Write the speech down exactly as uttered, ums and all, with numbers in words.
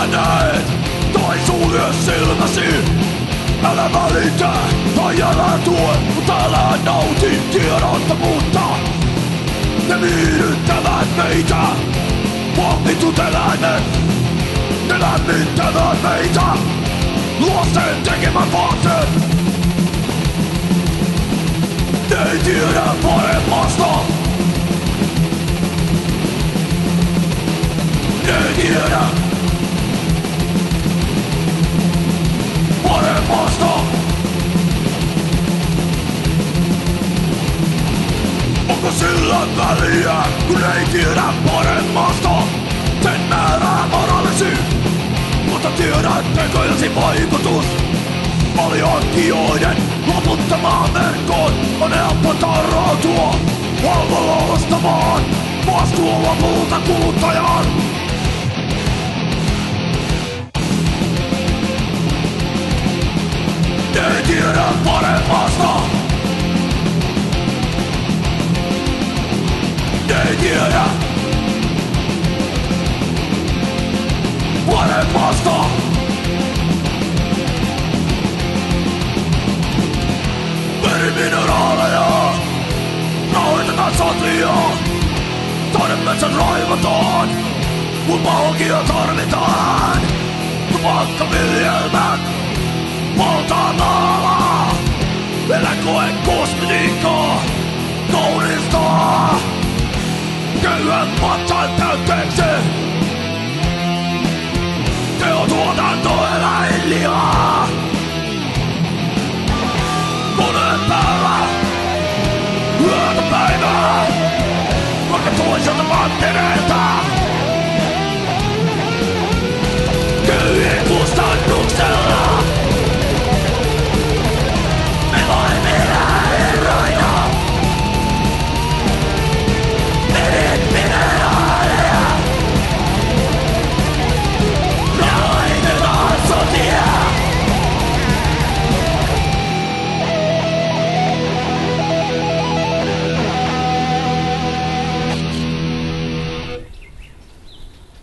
näet, tai sulje silmäsi. Älä välitä, tai älä tue, mutta älä nauti tiedottomuutta. Ne viihdyttävät meitä, vangitut eläimet. Ne lämmittävät meitä, lasten tekemän vaatteen. Ne ei tiedä paremmasta. Ne ei tiedä paremmasta. Onko sillä väliä, kun ei tiedä paremmasta? Sen määrää moraalisi, mutta tiedät tekoilsi vaikutus. Alihankkijoiden loputtamaan verkkoon on helppo tarrautua. Halvalla ostamaan vastuu lopulta kuluttajan. Ei tiedä paremmasta. Ei tiedä paremmasta. Verimineraaleja rahoitetaan sotia. Taidemetsät raivataan, kun palkia tarvitaan. Tupakkaviljelmät valtaa maalla. Elä koe kosmetiikkaa, kaunistaa. Köyhän patsaan täytteeksi.